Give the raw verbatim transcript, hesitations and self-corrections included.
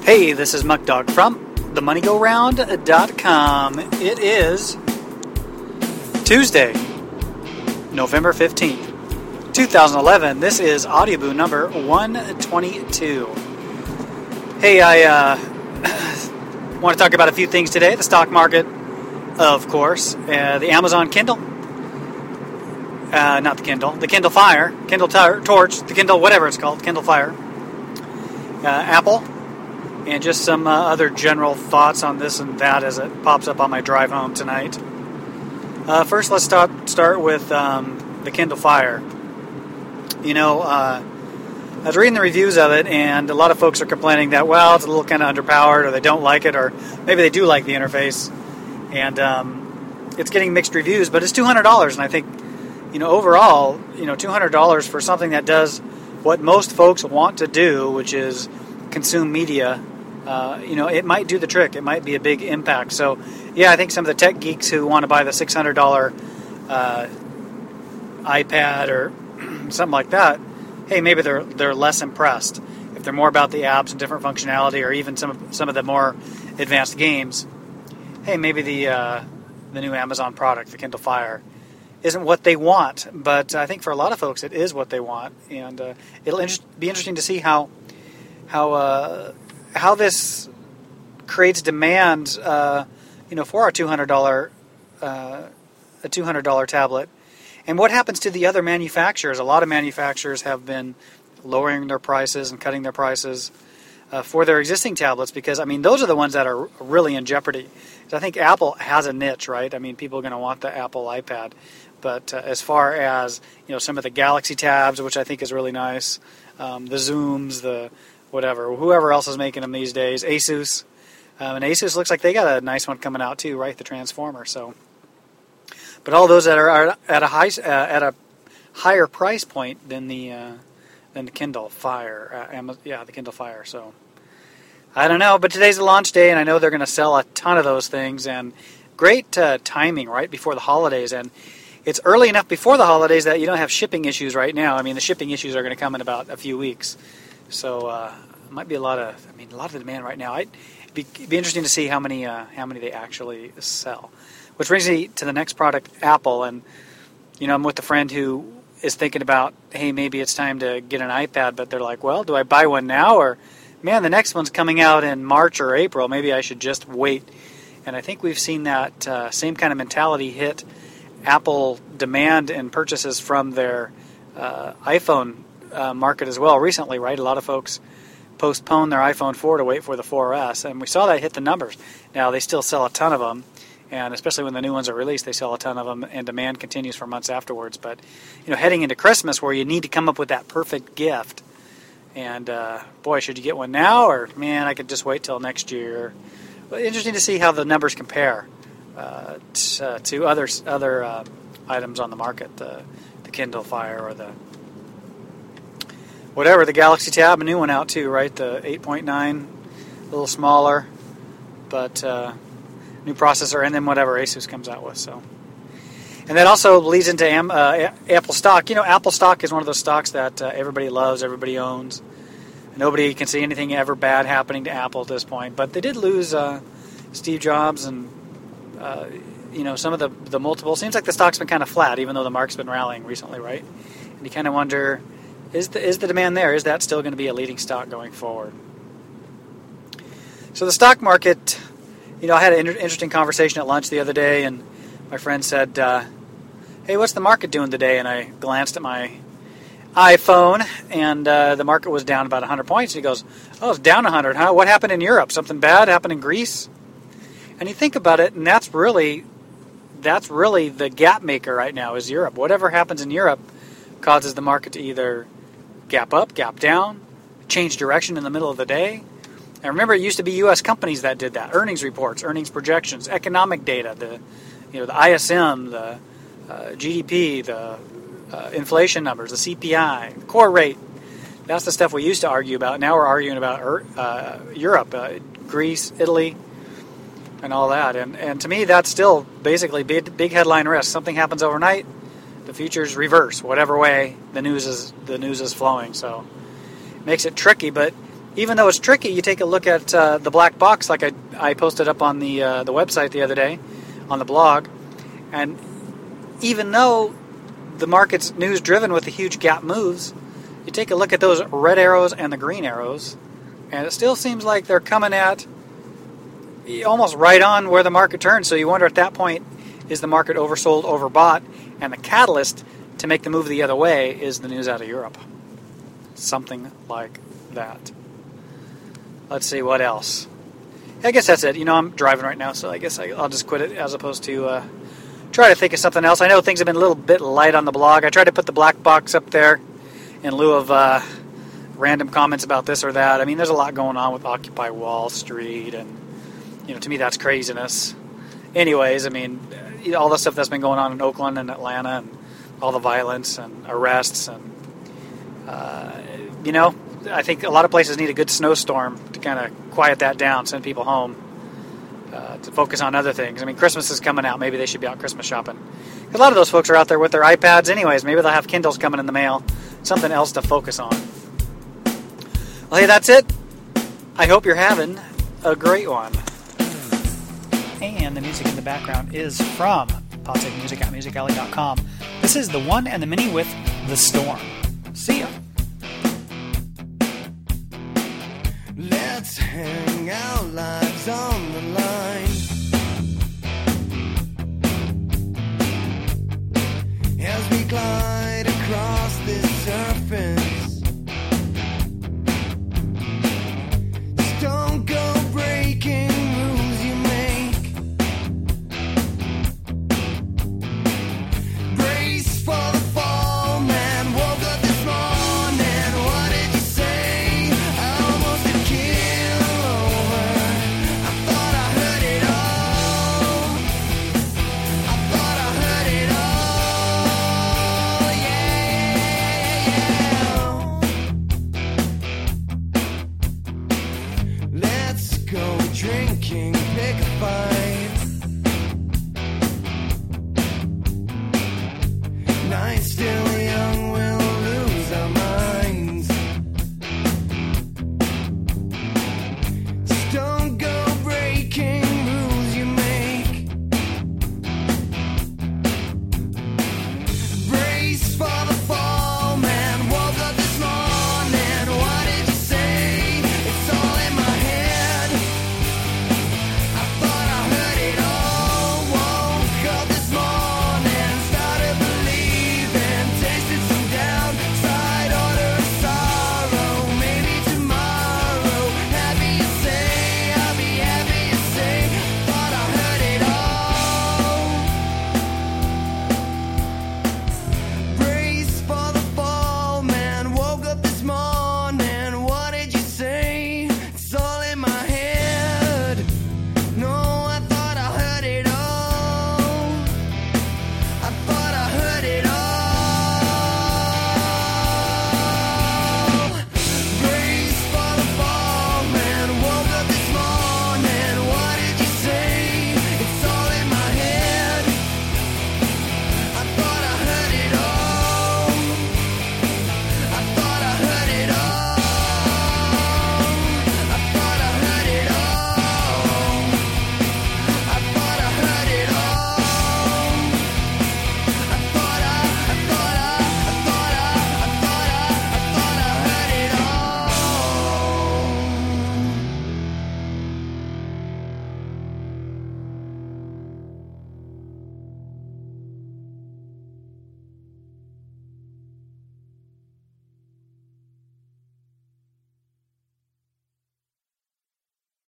Hey, this is Muck Dog from the money go round dot com. It is Tuesday, November fifteenth, twenty eleven. This is Audioboo number one twenty-two. Hey, I uh, want to talk about a few things today. The stock market, of course, uh, the Amazon Kindle, uh, not the Kindle, the Kindle Fire, Kindle tar- Torch, the Kindle, whatever it's called, Kindle Fire, uh, Apple, and just some uh, other general thoughts on this and that as it pops up on my drive home tonight. Uh, first, let's start start with um, the Kindle Fire. You know, uh, I was reading the reviews of it, and a lot of folks are complaining that, well, it's a little kind of underpowered, or they don't like it, or maybe they do like the interface, and um, it's getting mixed reviews, but it's two hundred dollars, and I think, you know, overall, you know, two hundred dollars for something that does what most folks want to do, which is consume media. Uh, you know, it might do the trick. It might be a big impact. So, yeah, I think some of the tech geeks who want to buy the six hundred dollars uh, iPad or something like that, hey, maybe they're they're less impressed. If they're more about the apps and different functionality, or even some of, some of the more advanced games, hey, maybe the uh, the new Amazon product, the Kindle Fire, isn't what they want. But I think for a lot of folks, it is what they want, and uh, it'll inter- be interesting to see how how. Uh, how this creates demand, uh, you know, for our two hundred dollars uh, a two hundred dollars tablet, and what happens to the other manufacturers. A lot of manufacturers have been lowering their prices and cutting their prices uh, for their existing tablets, because I mean those are the ones that are really in jeopardy. I think Apple has a niche, right? I mean, people are going to want the Apple iPad, but uh, as far as, you know, some of the Galaxy tabs, which I think is really nice, um, the Zooms, the whatever, whoever else is making them these days, Asus, um, and Asus looks like they got a nice one coming out too, right? The Transformer. So, but all those that are, are at a high uh, at a higher price point than the uh, than the Kindle Fire, uh, Amazon, yeah, the Kindle Fire. So, I don't know, but today's the launch day, and I know they're going to sell a ton of those things, and great uh, timing right before the holidays, and it's early enough before the holidays that you don't have shipping issues right now. I mean, the shipping issues are going to come in about a few weeks. So uh, it might be a lot of, I mean, a lot of the demand right now. I'd, it'd, be, it'd be interesting to see how many, uh, how many they actually sell. Which brings me to the next product, Apple. And you know, I'm with a friend who is thinking about, hey, maybe it's time to get an iPad. But they're like, well, do I buy one now, or man, the next one's coming out in March or April. Maybe I should just wait. And I think we've seen that uh, same kind of mentality hit Apple demand and purchases from their uh, iPhone Uh, market as well recently, right? A lot of folks postponed their iPhone four to wait for the four S, and we saw that hit the numbers. Now, they still sell a ton of them, and especially when the new ones are released, they sell a ton of them, and demand continues for months afterwards. But, you know, heading into Christmas, where you need to come up with that perfect gift, and uh, boy, should you get one now, or man, I could just wait till next year. Well, interesting to see how the numbers compare uh, t- uh, to other other uh, items on the market, the, the Kindle Fire or the whatever, the Galaxy Tab, a new one out too, right? The eight point nine, a little smaller, but uh, new processor, and then whatever Asus comes out with. So, and that also leads into Am- uh, Apple stock. You know, Apple stock is one of those stocks that uh, everybody loves, everybody owns. Nobody can see anything ever bad happening to Apple at this point. But they did lose uh, Steve Jobs, and uh, you know, some of the the multiple. Seems like the stock's been kind of flat, even though the market's been rallying recently, right? And you kind of wonder, Is the, is the demand there? Is that still going to be a leading stock going forward? So the stock market, you know, I had an inter- interesting conversation at lunch the other day, and my friend said, uh, hey, what's the market doing today? And I glanced at my iPhone, and uh, the market was down about one hundred points. And he goes, oh, it's down one hundred, huh? What happened in Europe? Something bad happened in Greece? And you think about it, and that's really, that's really the gap maker right now is Europe. Whatever happens in Europe causes the market to either gap up, gap down, change direction in the middle of the day. And remember, it used to be U S companies that did that. Earnings reports, earnings projections, economic data, the you know the I S M, the uh, G D P, the uh, inflation numbers, the C P I, core rate. That's the stuff we used to argue about. Now we're arguing about uh, Europe, uh, Greece, Italy, and all that. And and to me, that's still basically big, big headline risk. Something happens overnight, the futures reverse, whatever way the news is the news is flowing. So it makes it tricky. But even though it's tricky, you take a look at uh, the black box, like I, I posted up on the uh, the website the other day, on the blog, and even though the market's news driven with the huge gap moves, you take a look at those red arrows and the green arrows, and it still seems like they're coming at almost right on where the market turns. So you wonder at that point, is the market oversold, overbought, and the catalyst to make the move the other way is the news out of Europe. Something like that. Let's see, what else? I guess that's it. You know, I'm driving right now, so I guess I, I'll just quit it as opposed to uh, try to think of something else. I know things have been a little bit light on the blog. I tried to put the black box up there in lieu of uh, random comments about this or that. I mean, there's a lot going on with Occupy Wall Street, and, you know, to me that's craziness. Anyways, I mean, you know, all the stuff that's been going on in Oakland and Atlanta, and all the violence and arrests, and, uh, you know, I think a lot of places need a good snowstorm to kind of quiet that down, send people home, uh, to focus on other things. I mean, Christmas is coming out. Maybe they should be out Christmas shopping. A lot of those folks are out there with their iPads anyways. Maybe they'll have Kindles coming in the mail. Something else to focus on. Well, hey, that's it. I hope you're having a great one. And the music in the background is from Positive Music at music alley dot com. This is the one and the mini with The Storm. See ya. Let's hang our lives on the line as we climb.